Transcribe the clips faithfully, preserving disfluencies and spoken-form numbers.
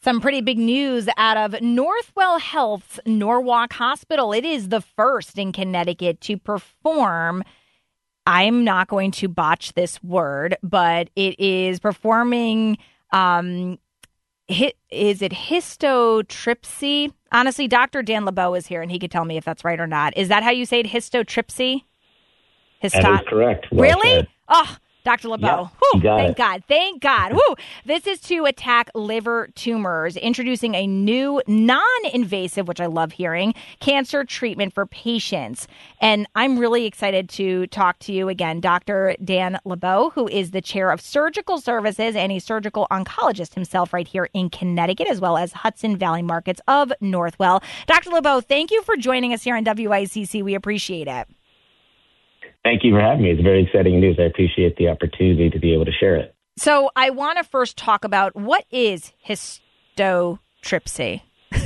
Some pretty big news out of Northwell Health's Norwalk Hospital. It is the first in Connecticut to perform, I'm not going to botch this word, but it is performing, um, hit, is it histotripsy? Honestly, Doctor Dan LeBeau is here and he could tell me if that's right or not. Is that how you say it, histotripsy? Histo- that is correct. Well really? said. Oh, Doctor LeBeau. Yep, Whew, got thank it. God. Thank God. Whew. This is to attack liver tumors, introducing a new non-invasive, which I love hearing, cancer treatment for patients. And I'm really excited to talk to you again, Doctor Dan LeBeau, who is the chair of surgical services and a surgical oncologist himself right here in Connecticut, as well as Hudson Valley Markets of Northwell. Doctor LeBeau, thank you for joining us here on W I C C. We appreciate it. Thank you for having me. It's very exciting news. I appreciate the opportunity to be able to share it. So I want to first talk about what is histotripsy?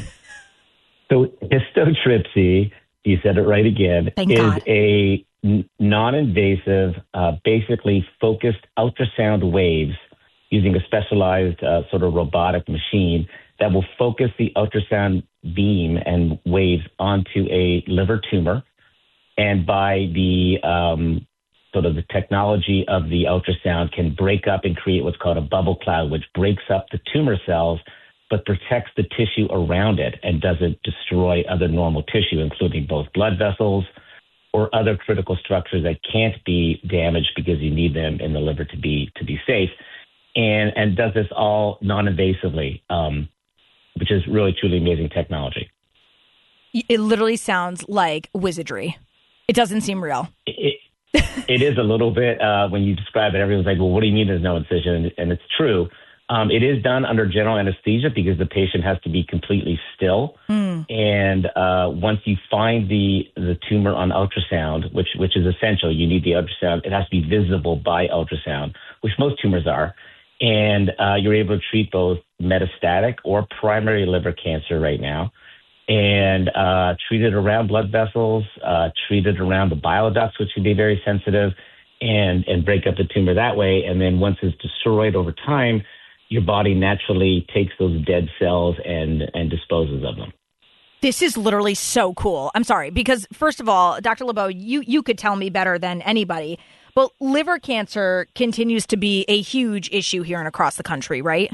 So histotripsy, you said it right again, Thank is God. a n- non-invasive, uh, basically focused ultrasound waves using a specialized uh, sort of robotic machine that will focus the ultrasound beam and waves onto a liver tumor. And by the um, sort of the technology of the ultrasound can break up and create what's called a bubble cloud, which breaks up the tumor cells, but protects the tissue around it and doesn't destroy other normal tissue, including both blood vessels or other critical structures that can't be damaged because you need them in the liver to be to be safe. And, and does this all non-invasively, um, which is really, truly amazing technology. It literally sounds like wizardry. It doesn't seem real. It, it is a little bit. Uh, when you describe it, everyone's like, well, what do you mean there's no incision? And it's true. Um, it is done under general anesthesia because the patient has to be completely still. Mm. And uh, once you find the the tumor on ultrasound, which which is essential, you need the ultrasound. It has to be visible by ultrasound, which most tumors are. And uh, you're able to treat both metastatic or primary liver cancer right now. And uh, treat it around blood vessels, uh, treat it around the bile ducts, which can be very sensitive, and, and break up the tumor that way. And then once it's destroyed over time, your body naturally takes those dead cells and, and disposes of them. This is literally so cool. I'm sorry, because first of all, Doctor LeBeau, you, you could tell me better than anybody, but liver cancer continues to be a huge issue here and across the country, right?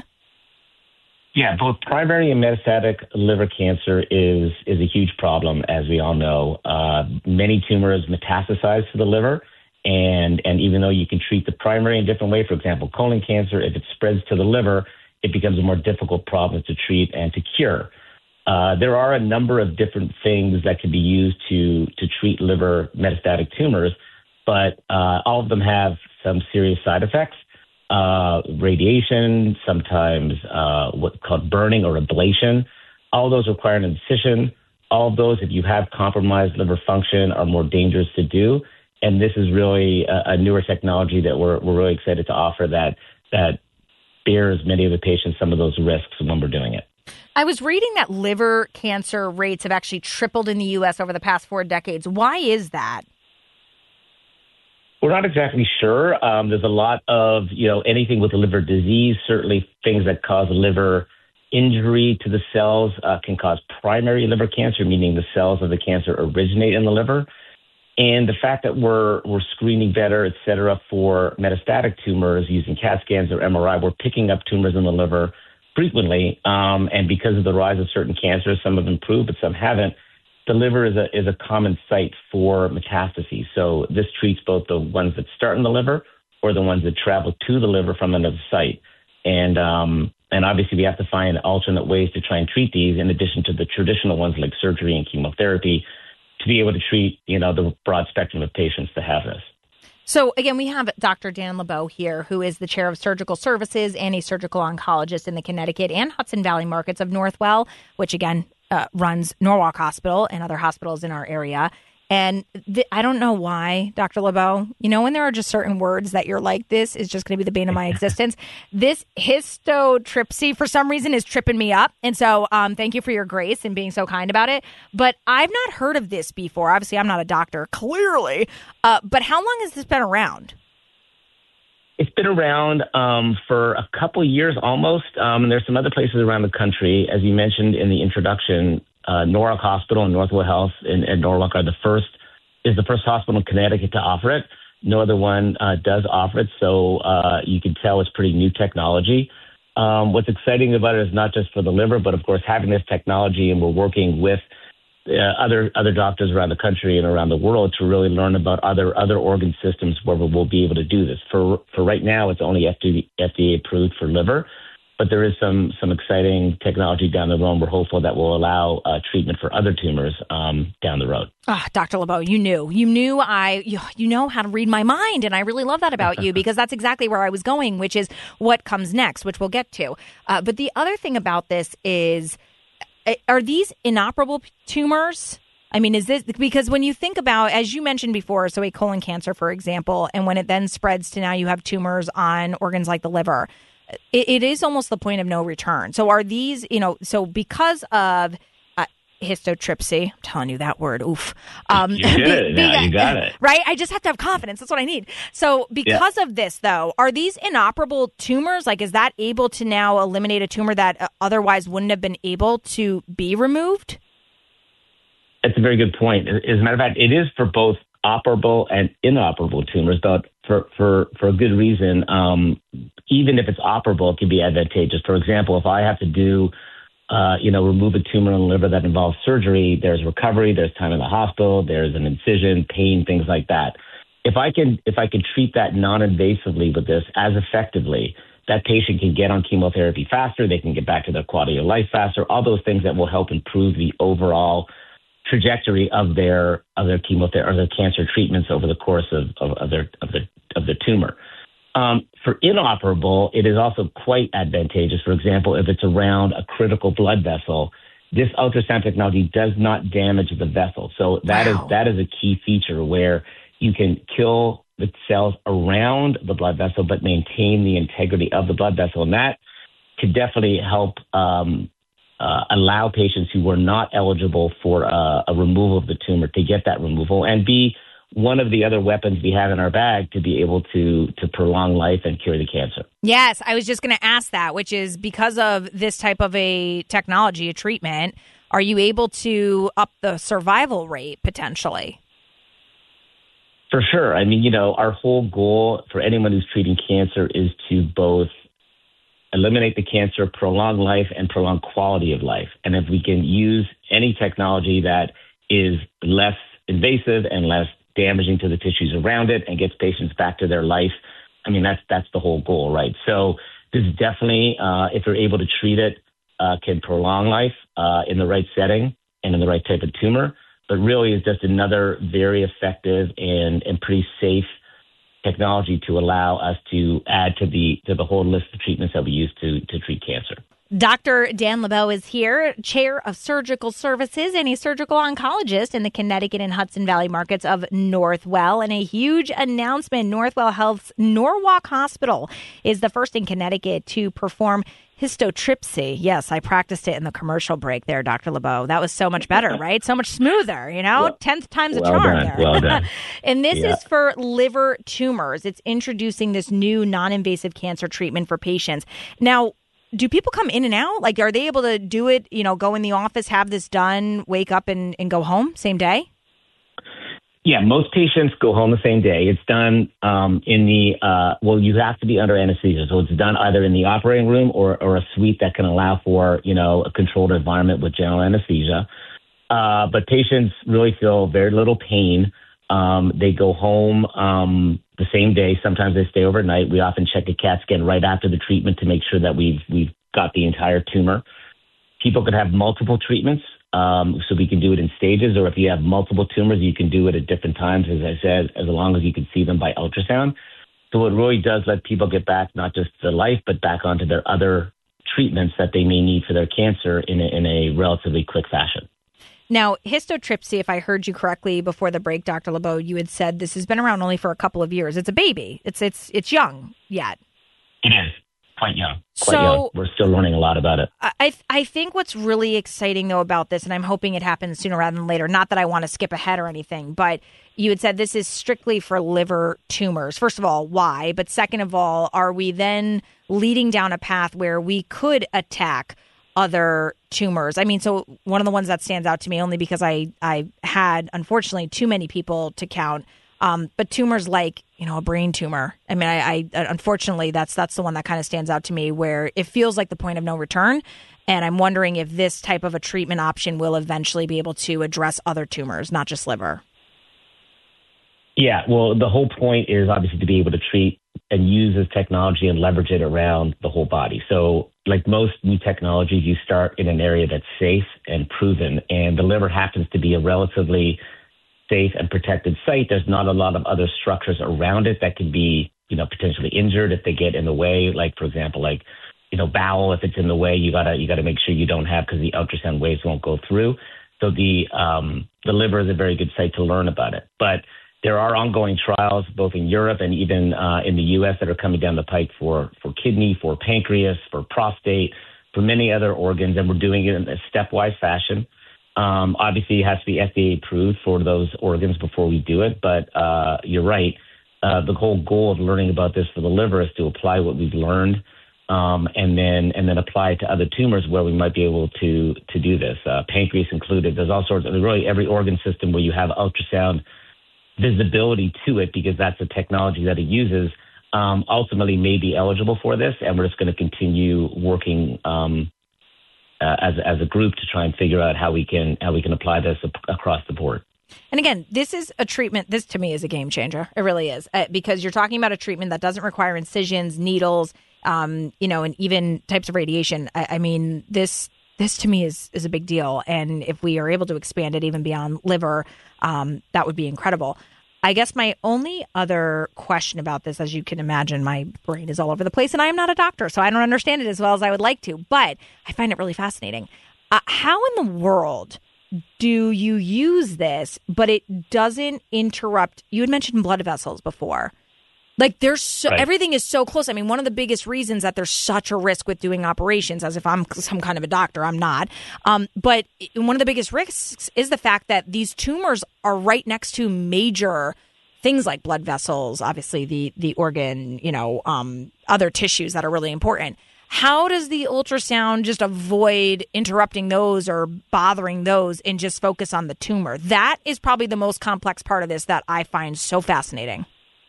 Yeah, both primary and metastatic liver cancer is is a huge problem, as we all know. Uh, many tumors metastasize to the liver, and and even though you can treat the primary in a different way, for example, colon cancer, if it spreads to the liver, it becomes a more difficult problem to treat and to cure. Uh, there are a number of different things that can be used to to treat liver metastatic tumors, but uh, all of them have some serious side effects. Uh, radiation, sometimes uh, what's called burning or ablation. All those require an incision. All of those, if you have compromised liver function, are more dangerous to do. And this is really a, a newer technology that we're we're really excited to offer that that bears many of the patients some of those risks when we're doing it. I was reading that liver cancer rates have actually tripled in the U S over the past four decades. Why is that? We're not exactly sure. Um, there's a lot of, you know, anything with liver disease, certainly things that cause liver injury to the cells uh, can cause primary liver cancer, meaning the cells of the cancer originate in the liver. And the fact that we're we're screening better, et cetera, for metastatic tumors using CAT scans or M R I, we're picking up tumors in the liver frequently. Um, and because of the rise of certain cancers, some have improved, but some haven't. The liver is a is a common site for metastases. So this treats both the ones that start in the liver or the ones that travel to the liver from another site. And um, and obviously we have to find alternate ways to try and treat these in addition to the traditional ones like surgery and chemotherapy to be able to treat, you know, the broad spectrum of patients that have this. So, again, we have Doctor Dan LeBeau here, who is the chair of surgical services and a surgical oncologist in the Connecticut and Hudson Valley Markets of Northwell, which, again, uh, runs Norwalk Hospital and other hospitals in our area. And th- I don't know why, Doctor LeBeau, you know, when there are just certain words that you're like, this is just going to be the bane of my existence. This histotripsy, for some reason, is tripping me up. And so um, thank you for your grace and being so kind about it. But I've not heard of this before. Obviously, I'm not a doctor, clearly. Uh, but how long has this been around? It's been around um, for a couple years almost, um, and there's some other places around the country. As you mentioned in the introduction, uh, Norwalk Hospital and Northwell Health in, in Norwalk are the first, is the first hospital in Connecticut to offer it. No other one uh, does offer it, so uh, you can tell it's pretty new technology. Um, what's exciting about it is not just for the liver, but of course having this technology, and we're working with Uh, other other doctors around the country and around the world to really learn about other other organ systems where we'll be able to do this. For for right now, it's only F D A approved for liver, but there is some some exciting technology down the road. We're hopeful that will allow uh, treatment for other tumors um, down the road. Oh, Doctor LeBeau, you knew, you knew I, you, you know how to read my mind. And I really love that about you because that's exactly where I was going, which is what comes next, which we'll get to. Uh, but the other thing about this is, are these inoperable tumors? I mean, is this because when you think about, as you mentioned before, so a colon cancer, for example, and when it then spreads to now you have tumors on organs like the liver, it, it is almost the point of no return. So are these, you know, so because of uh, histotripsy, I'm telling you that word, oof. Um, you did it. Yeah, you got it. Right? I just have to have confidence. That's what I need. So because yeah. of this, though, are these inoperable tumors? Like, is that able to now eliminate a tumor that uh, otherwise wouldn't have been able to be removed? That's a very good point. As a matter of fact, it is for both operable and inoperable tumors, but for, for, for a good reason. Um, even if it's operable, it can be advantageous. For example, if I have to do Uh, you know, remove a tumor in the liver that involves surgery, there's recovery, there's time in the hospital, there's an incision, pain, things like that. If I can, if I can treat that non-invasively with this as effectively, that patient can get on chemotherapy faster, they can get back to their quality of life faster, all those things that will help improve the overall trajectory of their of their chemotherapy or their cancer treatments over the course of, of, of their of the of the tumor. Um, for inoperable, it is also quite advantageous. For example, if it's around a critical blood vessel, this ultrasound technology does not damage the vessel. So that wow. is that is a key feature where you can kill the cells around the blood vessel, but maintain the integrity of the blood vessel. And that could definitely help um, uh, allow patients who were not eligible for uh, a removal of the tumor to get that removal and be one of the other weapons we have in our bag to be able to to prolong life and cure the cancer. Yes, I was just going to ask that, which is because of this type of a technology, a treatment, are you able to up the survival rate potentially? For sure. I mean, you know, our whole goal for anyone who's treating cancer is to both eliminate the cancer, prolong life, and prolong quality of life. And if we can use any technology that is less invasive and less damaging to the tissues around it and gets patients back to their life, I mean, that's that's the whole goal, right? So this is definitely, uh, if you're able to treat it, uh, can prolong life uh, in the right setting and in the right type of tumor, but really is just another very effective and, and pretty safe technology to allow us to add to the to the whole list of treatments that we use to to treat cancer. Doctor Dan LeBeau is here, chair of surgical services and a surgical oncologist in the Connecticut and Hudson Valley markets of Northwell. And a huge announcement, Northwell Health's Norwalk Hospital is the first in Connecticut to perform histotripsy. Yes, I practiced it in the commercial break there, Doctor LeBeau. That was so much better, right? So much smoother, you know? Well, Tenth time's a well charm done, there. Well done. And this yeah. is for liver tumors. It's introducing this new non-invasive cancer treatment for patients. Now, do people come in and out? Like, are they able to do it, you know, go in the office, have this done, wake up and, and go home same day? Yeah, most patients go home the same day. It's done um, in the, uh, well, you have to be under anesthesia. So it's done either in the operating room or, or a suite that can allow for, you know, a controlled environment with general anesthesia. Uh, but patients really feel very little pain. Um, they go home um, the same day. Sometimes they stay overnight. We often check a CAT scan right after the treatment to make sure that we've we've got the entire tumor. People could have multiple treatments, um, so we can do it in stages. Or if you have multiple tumors, you can do it at different times, as I said, as long as you can see them by ultrasound. So it really does let people get back not just to life, but back onto their other treatments that they may need for their cancer in a, in a relatively quick fashion. Now, histotripsy, if I heard you correctly before the break, Doctor LeBeau, you had said this has been around only for a couple of years. It's a baby. It's it's it's young yet. It is. quite young. Quite so young. We're still learning a lot about it. I I think what's really exciting, though, about this, and I'm hoping it happens sooner rather than later, not that I want to skip ahead or anything, but you had said this is strictly for liver tumors. First of all, why? But second of all, are we then leading down a path where we could attack other tumors? I mean, so one of the ones that stands out to me, only because I, I had, unfortunately, too many people to count, um, but tumors like, you know, a brain tumor. I mean, I, I unfortunately, that's that's the one that kind of stands out to me, where it feels like the point of no return. And I'm wondering if this type of a treatment option will eventually be able to address other tumors, not just liver. Yeah, well, the whole point is obviously to be able to treat and use this technology and leverage it around the whole body. So like most new technologies, you start in an area that's safe and proven, and the liver happens to be a relatively safe and protected site. There's not a lot of other structures around it that can be, you know, potentially injured if they get in the way. Like, for example, like, you know, bowel, if it's in the way, you gotta you gotta make sure you don't have, because the ultrasound waves won't go through. So the um, the liver is a very good site to learn about it. But there are ongoing trials, both in Europe and even uh, in the U S, that are coming down the pike for, for kidney, for pancreas, for prostate, for many other organs, and we're doing it in a stepwise fashion. Um, obviously, it has to be F D A approved for those organs before we do it, but uh, you're right. Uh, the whole goal of learning about this for the liver is to apply what we've learned, um, and then and then apply it to other tumors where we might be able to to do this. Uh, pancreas included. There's all sorts of, really every organ system where you have ultrasound visibility to it, because that's the technology that it uses, um, ultimately may be eligible for this. And we're just going to continue working um, uh, as as a group to try and figure out how we can how we can apply this ap- across the board. And again, this is a treatment. This to me is a game changer. It really is, uh, because you're talking about a treatment that doesn't require incisions, needles, um, you know, and even types of radiation. I, I mean, this. This to me is is a big deal, and if we are able to expand it even beyond liver, um, that would be incredible. I guess my only other question about this, as you can imagine, my brain is all over the place, and I am not a doctor, so I don't understand it as well as I would like to, but I find it really fascinating. Uh, how in the world do you use this, but it doesn't interrupt? You had mentioned blood vessels before. Like, there's so, right. Everything is so close. I mean, one of the biggest reasons that there's such a risk with doing operations, as if I'm some kind of a doctor, I'm not. Um, but one of the biggest risks is the fact that these tumors are right next to major things like blood vessels, obviously the the organ, you know, um, other tissues that are really important. How does the ultrasound just avoid interrupting those or bothering those and just focus on the tumor? That is probably the most complex part of this that I find so fascinating.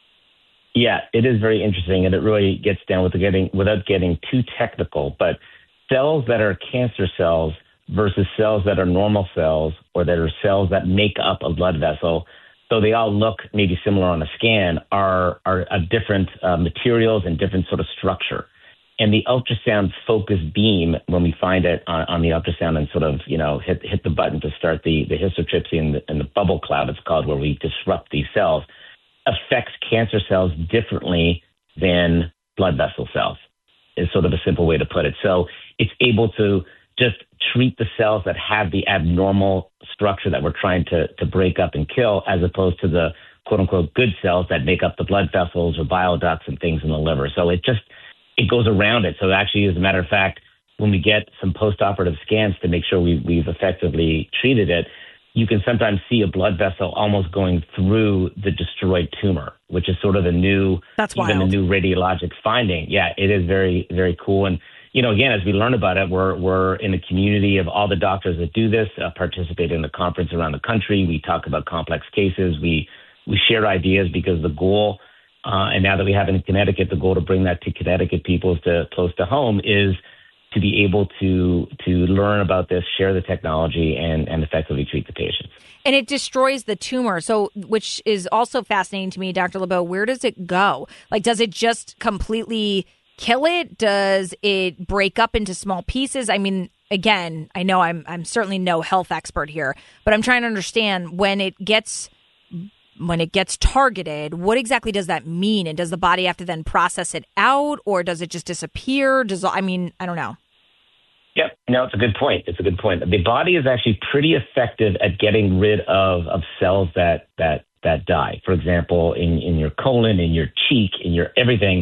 Yeah, it is very interesting, and it really gets down with the getting, without getting too technical, but cells that are cancer cells versus cells that are normal cells, or that are cells that make up a blood vessel, so they all look maybe similar on a scan, are are a different uh, materials and different sort of structure. And the ultrasound focus beam, when we find it on, on the ultrasound and sort of, you know, hit hit the button to start the, the histotrypsy and the, and the bubble cloud, it's called, where we disrupt these cells, affects cancer cells differently than blood vessel cells, is sort of a simple way to put it. So it's able to just treat the cells that have the abnormal structure that we're trying to, to break up and kill, as opposed to the quote unquote good cells that make up the blood vessels or bile ducts and things in the liver. So it just, it goes around it. So actually, as a matter of fact, when we get some post-operative scans to make sure we, we've effectively treated it, you can sometimes see a blood vessel almost going through the destroyed tumor, which is sort of a new, That's even wild. a new radiologic finding. Yeah, it is very, very cool. And, you know, again, as we learn about it, we're we're in a community of all the doctors that do this, uh, participate in the conference around the country. We talk about complex cases. We we share ideas, because the goal, uh, and now that we have it in Connecticut, the goal to bring that to Connecticut people to close to home is to be able to to learn about this, share the technology, and, and effectively treat the patients. And it destroys the tumor, so which is also fascinating to me, Doctor LeBeau. Where does it go? Like, does it just completely kill it? Does it break up into small pieces? I mean, again, I know I'm I'm certainly no health expert here, but I'm trying to understand when it gets when it gets targeted, what exactly does that mean? And does the body have to then process it out, or does it just disappear? Does I mean, I don't know. Yep. No, it's a good point. It's a good point. The body is actually pretty effective at getting rid of, of cells that, that, that die. For example, in, in your colon, in your cheek, in your everything,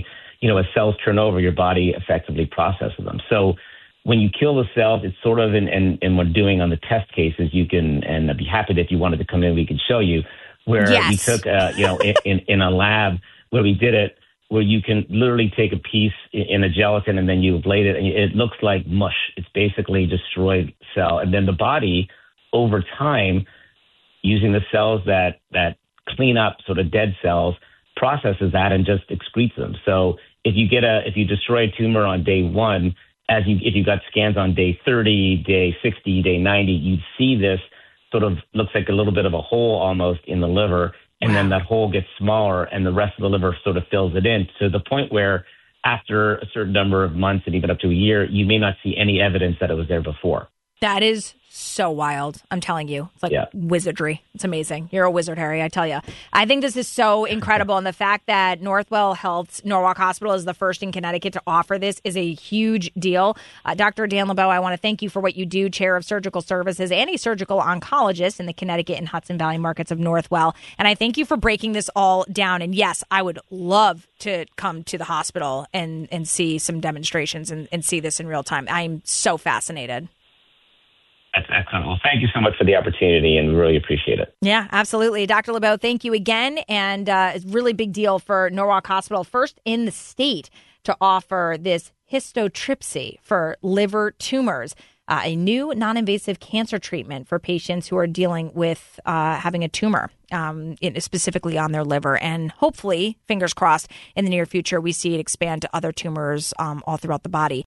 you know, as cells turn over, your body effectively processes them. So when you kill the cells, it's sort of, in, and, and we're doing on the test cases, you can, and I'd be happy that if you wanted to come in, we could show you, where yes. we took, uh, you know, in, in, in a lab where we did it, where you can literally take a piece in a gelatin and then you ablate it, and it looks like mush. It's basically destroyed cell. And then the body, over time, using the cells that, that clean up sort of dead cells, processes that and just excretes them. So if you get a, if you destroy a tumor on day one, as you, if you got scans on day thirty, day sixty, day ninety, you'd see this sort of looks like a little bit of a hole almost in the liver. And wow. then that hole gets smaller and the rest of the liver sort of fills it in to the point where after a certain number of months and even up to a year, you may not see any evidence that it was there before. That is so wild. I'm telling you. It's like yeah. wizardry. It's amazing. You're a wizard, Harry, I tell you. I think this is so incredible. And the fact that Northwell Health's Norwalk Hospital is the first in Connecticut to offer this is a huge deal. Uh, Doctor Dan LeBeau, I want to thank you for what you do, Chair of Surgical Services and a surgical oncologist in the Connecticut and Hudson Valley markets of Northwell. And I thank you for breaking this all down. And yes, I would love to come to the hospital and, and see some demonstrations and, and see this in real time. I'm so fascinated. That's excellent. Well, thank you so much for the opportunity, and we really appreciate it. Yeah, absolutely. Doctor LeBeau, thank you again. And uh, it's a really big deal for Norwalk Hospital, first in the state to offer this histotripsy for liver tumors, uh, a new non-invasive cancer treatment for patients who are dealing with uh, having a tumor, um, in, specifically on their liver. And hopefully, fingers crossed, in the near future, we see it expand to other tumors um, all throughout the body.